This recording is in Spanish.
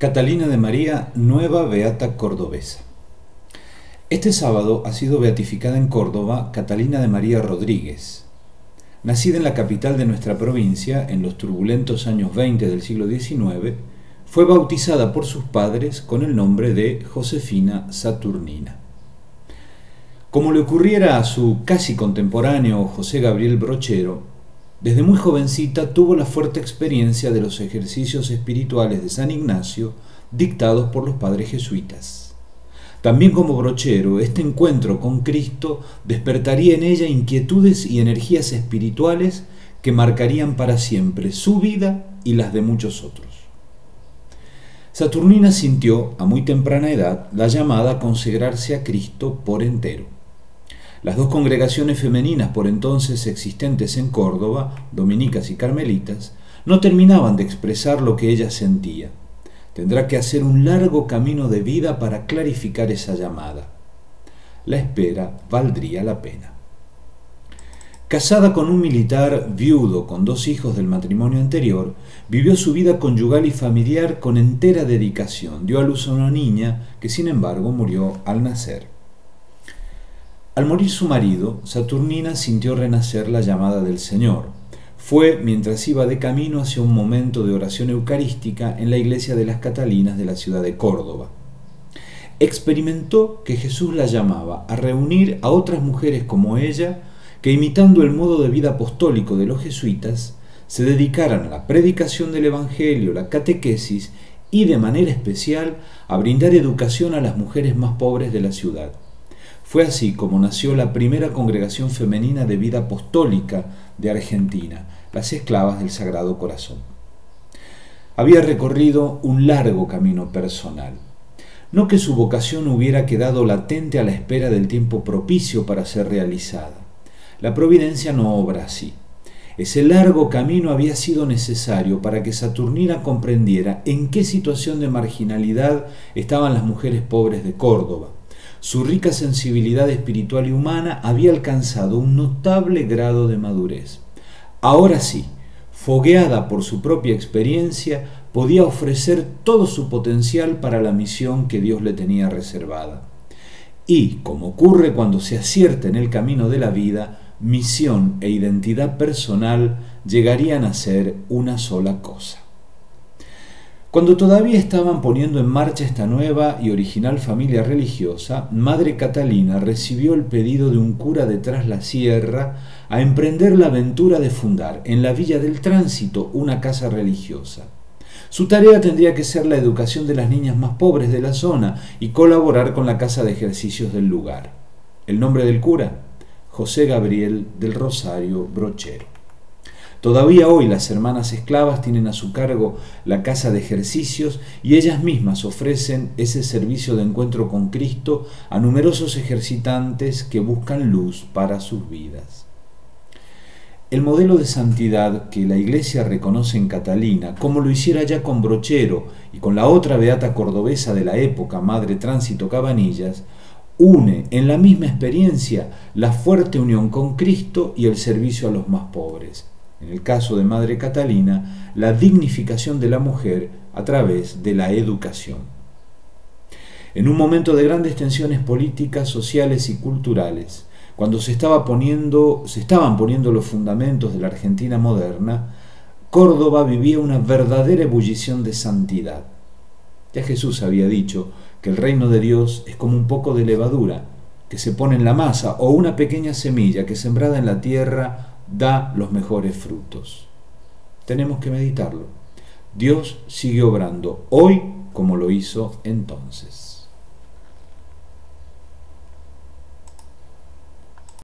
Catalina de María, nueva beata cordobesa. Este sábado ha sido beatificada en Córdoba Catalina de María Rodríguez. Nacida en la capital de nuestra provincia en los turbulentos años 20 del siglo XIX, fue bautizada por sus padres con el nombre de Josefina Saturnina. Como le ocurriera a su casi contemporáneo José Gabriel Brochero, desde muy jovencita tuvo la fuerte experiencia de los ejercicios espirituales de San Ignacio dictados por los padres jesuitas. También como Brochero, este encuentro con Cristo despertaría en ella inquietudes y energías espirituales que marcarían para siempre su vida y las de muchos otros. Saturnina sintió a muy temprana edad la llamada a consagrarse a Cristo por entero. Las dos congregaciones femeninas por entonces existentes en Córdoba, dominicas y carmelitas, no terminaban de expresar lo que ella sentía. Tendrá que hacer un largo camino de vida para clarificar esa llamada. La espera valdría la pena. Casada con un militar viudo con 2 hijos del matrimonio anterior, vivió su vida conyugal y familiar con entera dedicación. Dio a luz a una niña que, sin embargo, murió al nacer. Al morir su marido, Saturnina sintió renacer la llamada del Señor. Fue mientras iba de camino hacia un momento de oración eucarística en la iglesia de las Catalinas de la ciudad de Córdoba. Experimentó que Jesús la llamaba a reunir a otras mujeres como ella, que imitando el modo de vida apostólico de los jesuitas, se dedicaran a la predicación del Evangelio, la catequesis y de manera especial a brindar educación a las mujeres más pobres de la ciudad. Fue así como nació la primera congregación femenina de vida apostólica de Argentina, las Esclavas del Sagrado Corazón. Había recorrido un largo camino personal. No que su vocación hubiera quedado latente a la espera del tiempo propicio para ser realizada. La providencia no obra así. Ese largo camino había sido necesario para que Saturnina comprendiera en qué situación de marginalidad estaban las mujeres pobres de Córdoba. Su rica sensibilidad espiritual y humana había alcanzado un notable grado de madurez. Ahora sí, fogueada por su propia experiencia, podía ofrecer todo su potencial para la misión que Dios le tenía reservada. Y, como ocurre cuando se acierta en el camino de la vida, misión e identidad personal llegarían a ser una sola cosa. Cuando todavía estaban poniendo en marcha esta nueva y original familia religiosa, Madre Catalina recibió el pedido de un cura de Tras la Sierra a emprender la aventura de fundar en la Villa del Tránsito una casa religiosa. Su tarea tendría que ser la educación de las niñas más pobres de la zona y colaborar con la casa de ejercicios del lugar. ¿El nombre del cura? José Gabriel del Rosario Brochero. Todavía hoy las hermanas esclavas tienen a su cargo la casa de ejercicios y ellas mismas ofrecen ese servicio de encuentro con Cristo a numerosos ejercitantes que buscan luz para sus vidas. El modelo de santidad que la Iglesia reconoce en Catalina, como lo hiciera ya con Brochero y con la otra beata cordobesa de la época, Madre Tránsito Cabanillas, une en la misma experiencia la fuerte unión con Cristo y el servicio a los más pobres. En el caso de Madre Catalina, la dignificación de la mujer a través de la educación. En un momento de grandes tensiones políticas, sociales y culturales, cuando se estaban poniendo los fundamentos de la Argentina moderna, Córdoba vivía una verdadera ebullición de santidad. Ya Jesús había dicho que el reino de Dios es como un poco de levadura que se pone en la masa o una pequeña semilla que sembrada en la tierra da los mejores frutos. Tenemos que meditarlo. Dios sigue obrando hoy como lo hizo entonces.